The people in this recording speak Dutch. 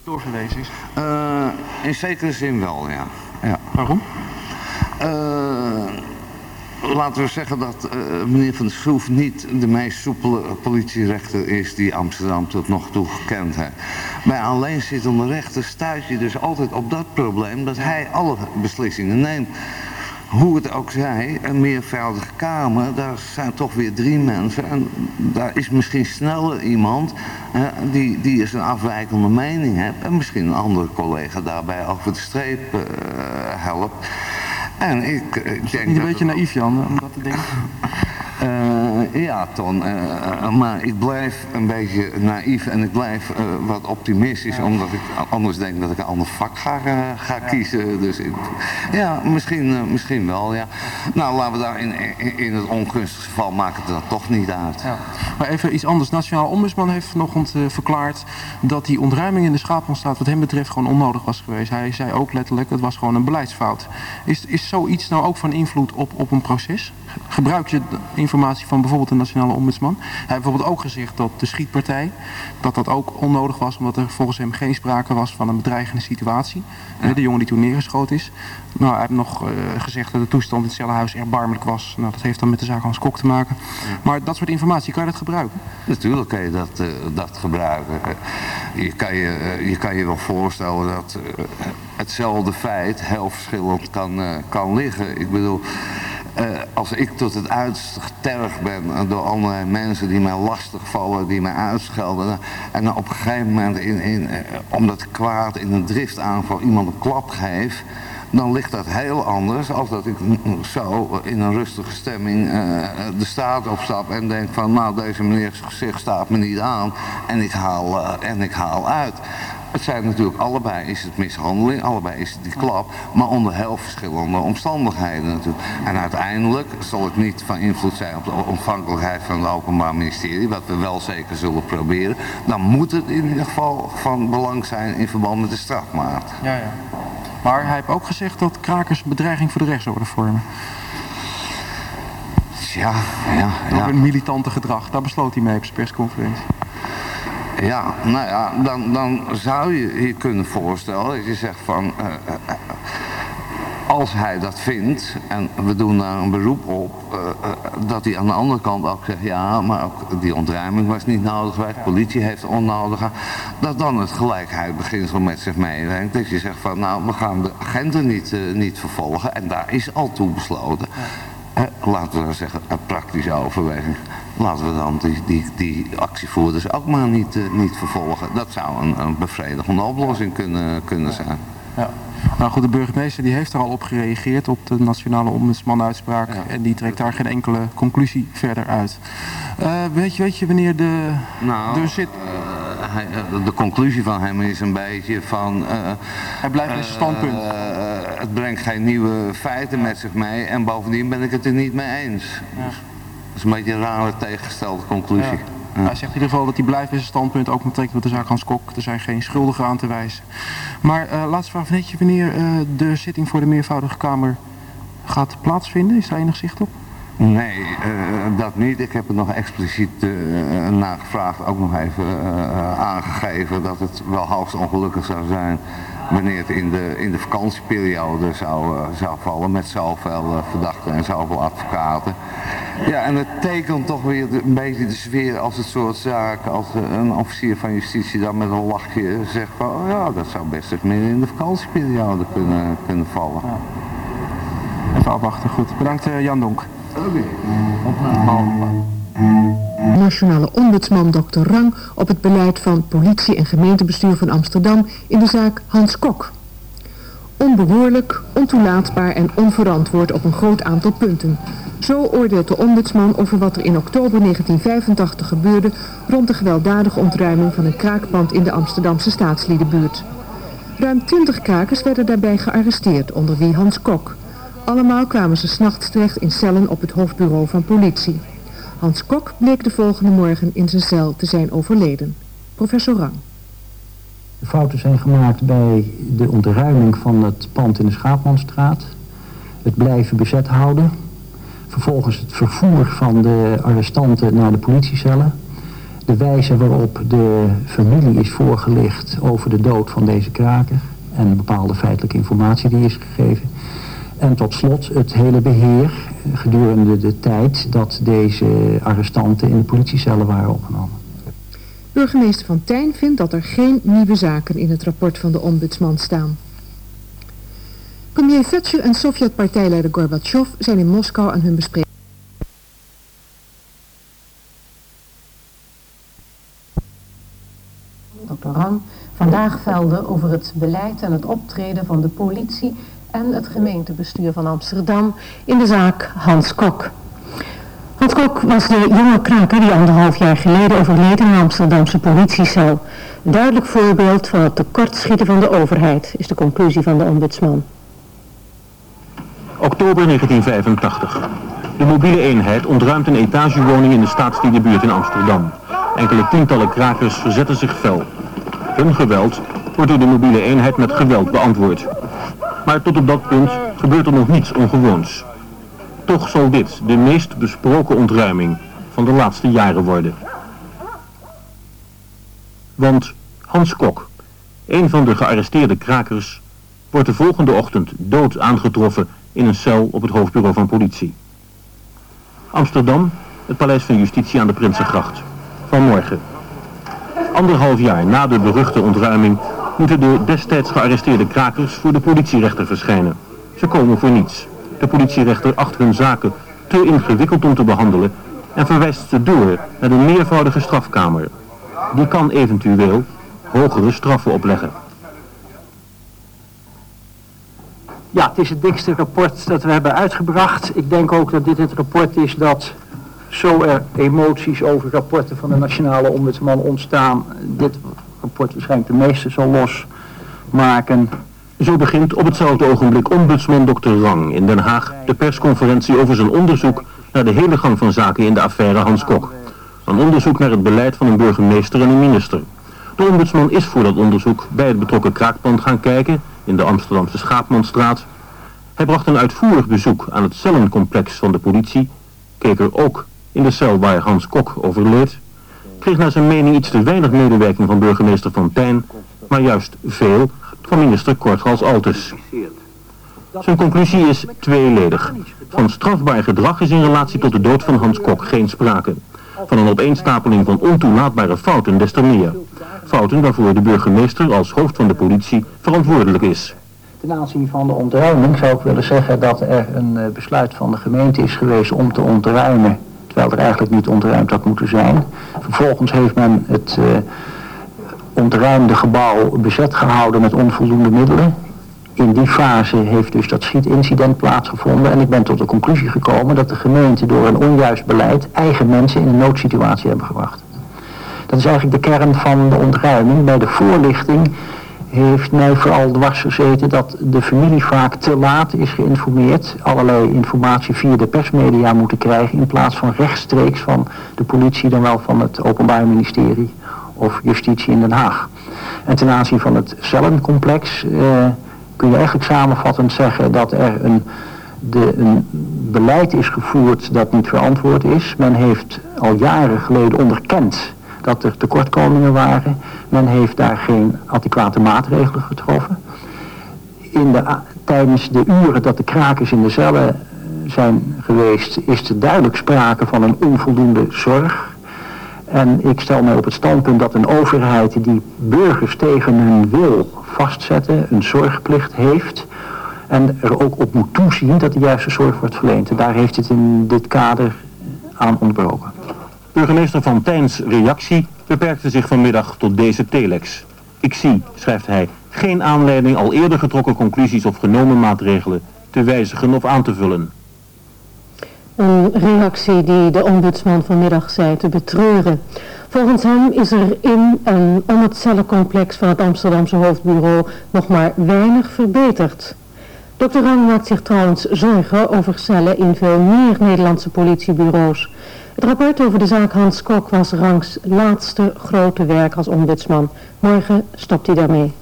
doorgelezen is? In zekere zin wel, ja. Waarom? Laten we zeggen dat meneer Van der Schroef niet de meest soepele politierechter is die Amsterdam tot nog toe gekend heeft. Bij alleenzittende rechter stuit je dus altijd op dat probleem dat hij alle beslissingen neemt. Hoe het ook zij, een meervoudige kamer, daar zijn toch weer 3 mensen. En daar is misschien sneller iemand die eens een afwijkende mening heeft. En misschien een andere collega daarbij over de streep helpt. En ik denk niet een beetje naïef, Jan, om dat te denken? Ja, Ton. Maar ik blijf een beetje naïef en ik blijf wat optimistisch. Omdat ik anders denk dat ik een ander vak ga kiezen. Dus misschien wel, ja. Nou, laten we daar in het ongunstige geval maken het dat toch niet uit. Ja. Maar even iets anders. Nationaal Ombudsman heeft vanochtend verklaard dat die ontruiming in de Schaapmanstraat wat hem betreft gewoon onnodig was geweest. Hij zei ook letterlijk, het was gewoon een beleidsfout. Is zoiets nou ook van invloed op een proces? Gebruik je informatie van bijvoorbeeld de Nationale Ombudsman? Hij heeft bijvoorbeeld ook gezegd dat de schietpartij, dat ook onnodig was, omdat er volgens hem geen sprake was van een bedreigende situatie. Ja. De jongen die toen neergeschoten is. Nou, hij heeft nog gezegd dat de toestand in het cellenhuis erbarmelijk was. Nou, dat heeft dan met de zaak Hans Kok te maken. Ja. Maar dat soort informatie, kan je dat gebruiken? Natuurlijk kan je dat gebruiken. Je kan je wel voorstellen dat hetzelfde feit heel verschillend kan liggen. Ik bedoel, als ik tot het uiterste getergd ben door allerlei mensen die mij lastigvallen, die mij uitschelden, en dan op een gegeven moment omdat ik kwaad in een driftaanval iemand een klap geef, dan ligt dat heel anders als dat ik zo in een rustige stemming de straat opstap en denk van nou, deze meneer gezicht staat me niet aan en ik haal uit. Het zijn natuurlijk allebei is het mishandeling, allebei is het die klap, maar onder heel verschillende omstandigheden natuurlijk. En uiteindelijk zal het niet van invloed zijn op de ontvankelijkheid van het Openbaar Ministerie, wat we wel zeker zullen proberen. Dan moet het in ieder geval van belang zijn in verband met de strafmaat. Ja. Maar hij heeft ook gezegd dat krakers een bedreiging voor de rechtsorde vormen. Ja. Over een militante gedrag, daar besloot hij mee op zijn persconferentie. Ja, nou ja, dan zou je je kunnen voorstellen dat je zegt van, als hij dat vindt, en we doen daar een beroep op, dat hij aan de andere kant ook zegt, ja, maar ook die ontruiming was niet nodig geweest, de politie heeft onnodig, dat dan het gelijkheidsbeginsel met zich meebrengt. Dat je zegt van, nou, we gaan de agenten niet vervolgen, en daar is al toe besloten. Laten we dan zeggen, een praktische overweging. Laten we dan die actievoerders ook maar niet vervolgen. Dat zou een bevredigende oplossing kunnen zijn. Ja. Nou goed, de burgemeester die heeft er al op gereageerd op de Nationale Ombudsman uitspraak. Ja. En die trekt daar geen enkele conclusie verder uit. Weet je wanneer de conclusie van hem is een beetje van... hij blijft bij zijn standpunt. Het brengt geen nieuwe feiten met zich mee en bovendien ben ik het er niet mee eens. Ja. Dat is een beetje een rare tegengestelde conclusie. Ja. Hij zegt in ieder geval dat hij blijft bij zijn standpunt, ook met betrekking tot de zaak Hans Kok. Er zijn geen schuldigen aan te wijzen. Maar laatste vraag, weet je wanneer de zitting voor de meervoudige kamer gaat plaatsvinden? Is daar enig zicht op? Nee, dat niet. Ik heb er nog expliciet nagevraagd, ook nog even aangegeven dat het wel hoogst ongelukkig zou zijn wanneer het in de vakantieperiode zou vallen met zoveel verdachten en zoveel advocaten. Ja, en het tekent toch weer een beetje de sfeer als het soort zaak, als een officier van justitie dan met een lachje zegt van, oh ja, dat zou best eens meer in de vakantieperiode kunnen vallen. Ja. Even afwachten, goed. Bedankt Jan Donk. Oké. Nationale Ombudsman Dr. Rang op het beleid van politie en gemeentebestuur van Amsterdam in de zaak Hans Kok. Onbehoorlijk, ontoelaatbaar en onverantwoord op een groot aantal punten. Zo oordeelt de ombudsman over wat er in oktober 1985 gebeurde rond de gewelddadige ontruiming van een kraakpand in de Amsterdamse Staatsliedenbuurt. Ruim 20 krakers werden daarbij gearresteerd, onder wie Hans Kok. Allemaal kwamen ze 's nachts terecht in cellen op het hoofdbureau van politie. Hans Kok bleek de volgende morgen in zijn cel te zijn overleden. Professor Rang. De fouten zijn gemaakt bij de ontruiming van het pand in de Schaapmanstraat. Het blijven bezet houden. Vervolgens het vervoer van de arrestanten naar de politiecellen. De wijze waarop de familie is voorgelicht over de dood van deze kraker en bepaalde feitelijke informatie die is gegeven. En tot slot het hele beheer gedurende de tijd dat deze arrestanten in de politiecellen waren opgenomen. Burgemeester Van Tijn vindt dat er geen nieuwe zaken in het rapport van de ombudsman staan. Premier Fetschu en Sovjet-partijleider Gorbachev zijn in Moskou aan hun bespreking. Dr. Rang vandaag velde over het beleid en het optreden van de politie en het gemeentebestuur van Amsterdam in de zaak Hans Kok. Hans Kok was de jonge kraker die 1,5 jaar geleden overleed in een Amsterdamse politiecel. Een duidelijk voorbeeld van het tekortschieten van de overheid, is de conclusie van de ombudsman. Oktober 1985. De mobiele eenheid ontruimt een etagewoning in de Staatsliedenbuurt in Amsterdam. Enkele tientallen krakers verzetten zich fel. Hun geweld wordt door de mobiele eenheid met geweld beantwoord. Maar tot op dat punt gebeurt er nog niets ongewoons. Toch zal dit de meest besproken ontruiming van de laatste jaren worden. Want Hans Kok, een van de gearresteerde krakers, wordt de volgende ochtend dood aangetroffen in een cel op het hoofdbureau van politie. Amsterdam, het Paleis van Justitie aan de Prinsengracht. Vanmorgen. 1,5 jaar na de beruchte ontruiming moeten de destijds gearresteerde krakers voor de politierechter verschijnen. Ze komen voor niets. De politierechter acht hun zaken te ingewikkeld om te behandelen en verwijst ze door naar de meervoudige strafkamer. Die kan eventueel hogere straffen opleggen. Ja, het is het dikste rapport dat we hebben uitgebracht. Ik denk ook dat dit het rapport is dat, zo er emoties over rapporten van de Nationale Ombudsman ontstaan, dit rapport waarschijnlijk de meeste zal losmaken. Zo begint op hetzelfde ogenblik ombudsman Dr. Rang in Den Haag de persconferentie over zijn onderzoek naar de hele gang van zaken in de affaire Hans Kok. Een onderzoek naar het beleid van een burgemeester en een minister. De ombudsman is voor dat onderzoek bij het betrokken kraakpand gaan kijken in de Amsterdamse Schaapmanstraat. Hij bracht een uitvoerig bezoek aan het cellencomplex van de politie, keek er ook in de cel waar Hans Kok overleed, kreeg naar zijn mening iets te weinig medewerking van burgemeester Van Tijn, maar juist veel van minister Korthals Altes. Zijn conclusie is tweeledig. Van strafbaar gedrag is in relatie tot de dood van Hans Kok geen sprake. Van een opeenstapeling van ontoelaatbare fouten des te meer. Fouten waarvoor de burgemeester als hoofd van de politie verantwoordelijk is. Ten aanzien van de ontruiming zou ik willen zeggen dat er een besluit van de gemeente is geweest om te ontruimen, terwijl er eigenlijk niet ontruimd had moeten zijn. Vervolgens heeft men het ontruimde gebouw bezet gehouden met onvoldoende middelen. In die fase heeft dus dat schietincident plaatsgevonden en ik ben tot de conclusie gekomen dat de gemeente door een onjuist beleid eigen mensen in een noodsituatie hebben gebracht. Dat is eigenlijk de kern van de ontruiming. Bij de voorlichting heeft mij vooral dwars gezeten dat de familie vaak te laat is geïnformeerd, allerlei informatie via de persmedia moeten krijgen in plaats van rechtstreeks van de politie, dan wel van het Openbaar Ministerie of Justitie in Den Haag. En ten aanzien van het cellencomplex kun je eigenlijk samenvattend zeggen dat er een beleid is gevoerd dat niet verantwoord is. Men heeft al jaren geleden onderkend dat er tekortkomingen waren. Men heeft daar geen adequate maatregelen getroffen. Tijdens de uren dat de krakers in de cellen zijn geweest, is er duidelijk sprake van een onvoldoende zorg. En ik stel mij op het standpunt dat een overheid die burgers tegen hun wil vastzetten, een zorgplicht heeft en er ook op moet toezien dat de juiste zorg wordt verleend. En daar heeft het in dit kader aan ontbroken. Burgemeester Van Tijns reactie beperkte zich vanmiddag tot deze telex. Ik zie, schrijft hij, geen aanleiding al eerder getrokken conclusies of genomen maatregelen te wijzigen of aan te vullen. Een reactie die de ombudsman vanmiddag zei te betreuren. Volgens hem is er in en om het cellencomplex van het Amsterdamse hoofdbureau nog maar weinig verbeterd. Dr. Rang maakt zich trouwens zorgen over cellen in veel meer Nederlandse politiebureaus. Het rapport over de zaak Hans Kok was Rangs laatste grote werk als ombudsman. Morgen stopt hij daarmee.